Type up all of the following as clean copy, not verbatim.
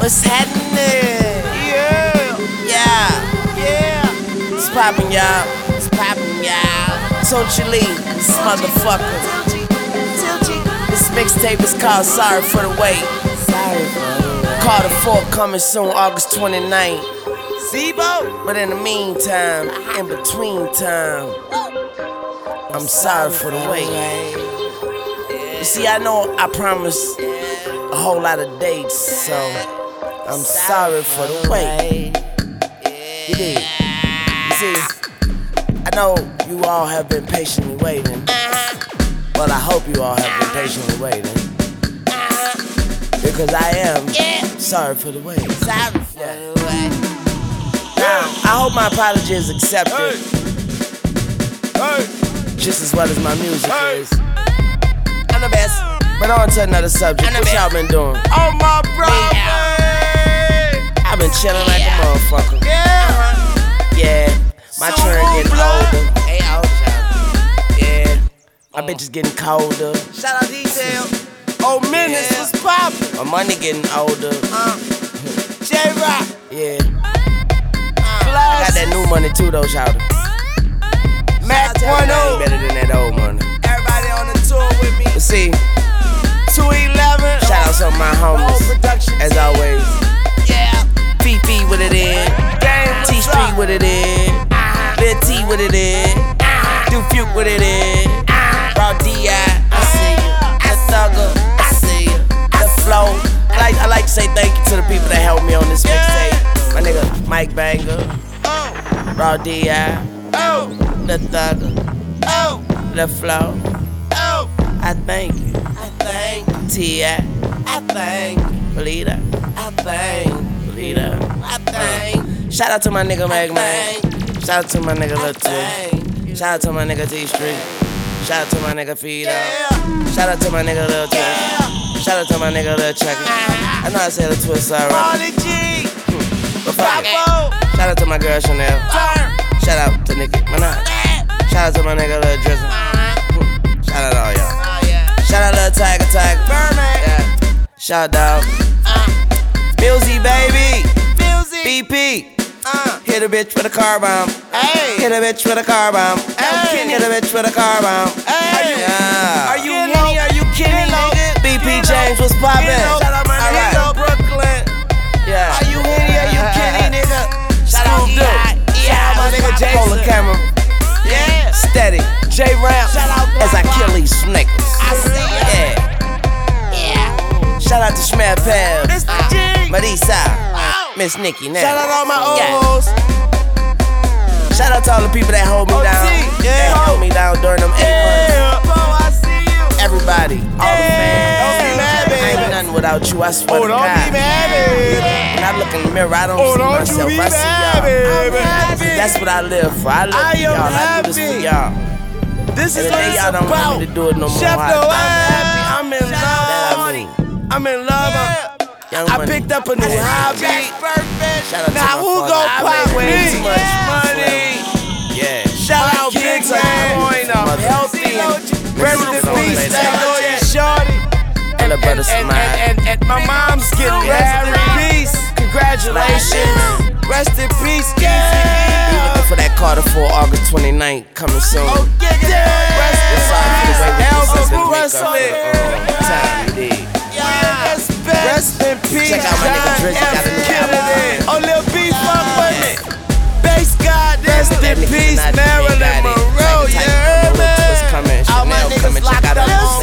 What's happening? Yeah. It's poppin', y'all. It's poppin', y'all. Don't you leave, this motherfucker. This mixtape is called Sorry for the Wait. Carter 4 coming soon, August 29th. But in the meantime, in between time, I'm sorry for the wait. You see, I know I promised a whole lot of dates, so I'm sorry for the wait. You dig? You see, I know you all have been patiently waiting. Well, I hope you all have been patiently waiting. Because I am sorry for the wait. Sorry for the wait. Now, I hope my apology is accepted. Just as well as my music is. I'm the best. But on to another subject. What y'all been doing? Oh my bro, I've been chilling like a motherfucker. Yeah. My turn getting older. Yeah. My bitch is getting colder. Shout out Detail. Oh, Menace was poppin'. My money getting older. J-Rock. Yeah. Got that new money too though, shout out. Mac Ain't 1-0. better than that old money. Everybody on the tour with me. But see, 211. shout out to my homies, as always. Yeah. Fifi with it in, T Street with it in, Lil T with it in, Duke with it in, Raw D.I. see you, the Thugger, I see you, the Flow. I like to say thank you to the people that helped me on this mixtape. My nigga Mike Banger, Raw D.I. The Thugger, the Flow. I thank you. T.I. Believe that. Believe that. Shout out to my nigga Mag Man. Shout out to my nigga Lil T. Shout out to my nigga T Street. Shout out to my nigga Fido. Shout out to my nigga Lil Twist. Shout out to my nigga Lil Chucky. I know I said Lil Twist already. But fuck it. Shout out to my girl Chanel. Shout out to Nicki Minaj. Shout out to my nigga Lil Drizzle. Shout out to all y'all. Shout out Lil Tiger. Yeah. Shout out Millsy, baby. BP. Hit a bitch with a car bomb. Hit a bitch with a car bomb. Hit a bitch with a car bomb. Are you Henny? Are you kidding, nigga? BP James was poppin'. Shout out my nigga Brooklyn. Yeah. Are you Henny? Are you kidding, nigga? Shout out Shout out my nigga Hold the Jason. camera. Yeah. Steady. J-Rap. Shout out As I kill these snakes. I see ya. Yeah. Shout out to Schmad Pab. Mr. G. Marisa. Miss Nikki now. Shout out all my old Yeah. hoes. Shout out to all the people that hold me OT, down. yeah. That hold me down during them 8 months. Yeah. Bro, I see you. Everybody. All the fans. Don't be mad, I ain't baby. nothing without you, I swear Oh, to don't God. be mad, baby. When I look in the mirror, I don't Oh, see don't myself. you be I see mad, y'all. baby. That's what I live for. I live I for y'all. am I do this for happy. y'all. This is Every what day it's y'all don't about. want me to do it no more. Chef I'm happy. I'm in That love. I mean. I'm in love. Young I Money. picked up a new hobby. Shout out to Now my who father. gon' I pop made way me? too much Money. Yeah. Shout out Big Man. I'm healthy. Ready to Don't be play that. stayed shorty. And a brother smile. And my mom's getting rest in peace. Congratulations. Rest in peace. Be looking for that Carter 4 August 29th coming soon. Oh, yeah. Rest in peace. Elvis Russell. Time you did. Rest in peace. Check out my nigga Drizzy, got a new album. Oh, Lil B, fuck with me. Bass God, rest in peace. Marilyn Monroe, you heard me? All my niggas locked up.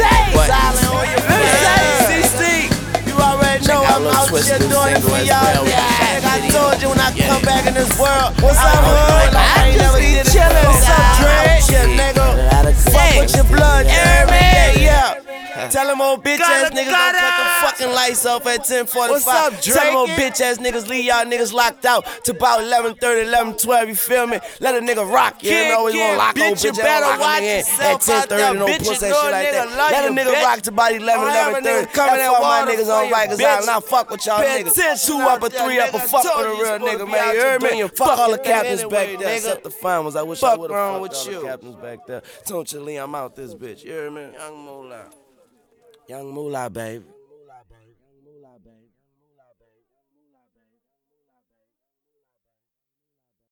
CC, you already know I'm out here doing it for y'all. Like I told you when I come back in this world. What's up, hood? I ain't never did it. What's up, Dre? Yeah, nigga. Fuck with your blood, you heard me? Yeah. Tell them old bitch ass niggas don't cut the fucking lights off at 10:45. What's up, Drake? Tell them old bitch ass niggas leave y'all niggas locked out to about 11:30, 11:12. You feel me? Let a nigga rock. You know always wanna lock old bitch ass lock in at 10:30. No pussy and shit like that. Let a nigga rock to about 11, 11:30. Come in and my niggas on Rikers Island. I fuck with y'all niggas. 2 up or 3 up or fuck with a real nigga, man. You heard me? Fuck all the captains back there. Except the fine ones. I wish I would've fucked all the captains back there. Don't you leave, I'm out this bitch. You heard me? Young Moolah. Young Moolah, baby.